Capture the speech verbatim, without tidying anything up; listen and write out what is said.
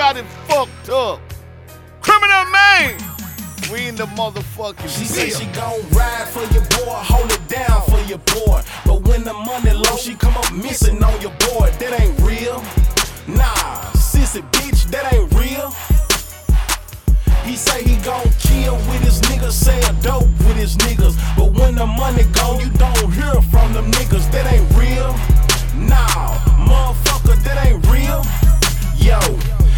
got it fucked up. Criminal man. We in the motherfucking She deal. said she gon' ride for your boy, hold it down for your boy. But when the money low, she come up missing on your boy. That ain't real. Nah, sissy bitch, that ain't real. He say he gon' kill with his niggas, sell dope with his niggas. But when the money gone, you don't hear from them niggas. That ain't real. Nah, motherfucker, that ain't real. Yo.